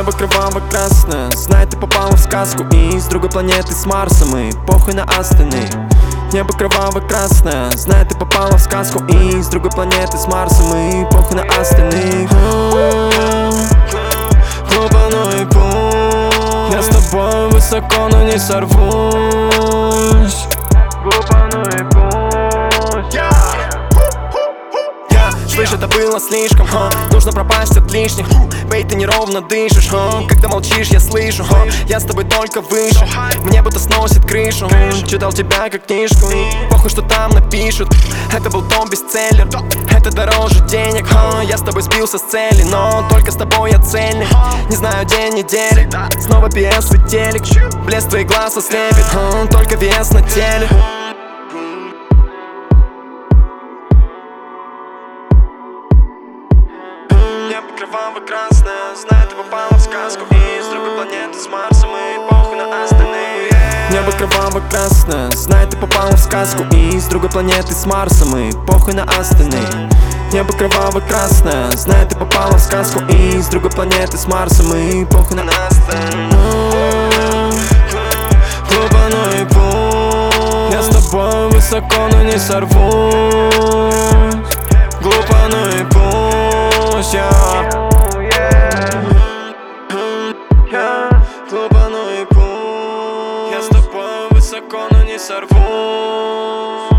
Небо кроваво-красное, знай, ты попала в сказку. И с другой планеты, с Марсом, и похуй на остальных. Небо кроваво-красное, знай, ты попала в сказку. И с другой планеты, с Марсом, и похуй на остальных. Глупо, но и пусть я с тобой высоко, но не сорвусь. Глупо, но и пусть слышь, это было слишком, нужно пропасть от лишних. Бей, ты неровно дышишь, когда молчишь, я слышу, я с тобой только выше. Мне будто сносит крышу, читал тебя как книжку. Похуй, что там напишут, это был топ-бестселлер. Это дороже денег, я с тобой сбился с цели. Но только с тобой я цельный, не знаю день недели. Снова PS и телек, блеск твоих глаз ослепит, только вес на теле. Небо кроваво-красное, знай, ты попала в сказку. И с другой планеты, с Марсом, и похуй на остальных. Небо кроваво-красное, знай, ты попала в сказку. И с другой планеты, с Марсом, и похуй на остальных. Небо кроваво-красное, знай, ты попала в сказку. И с другой планеты, с Марсом, и похуй на остальных. Глупо, но и пусть я с тобой высоко, но не сорвусь. Глупо, но и пусть глупо, но и пусть я с тобой высоко, но не сорвусь.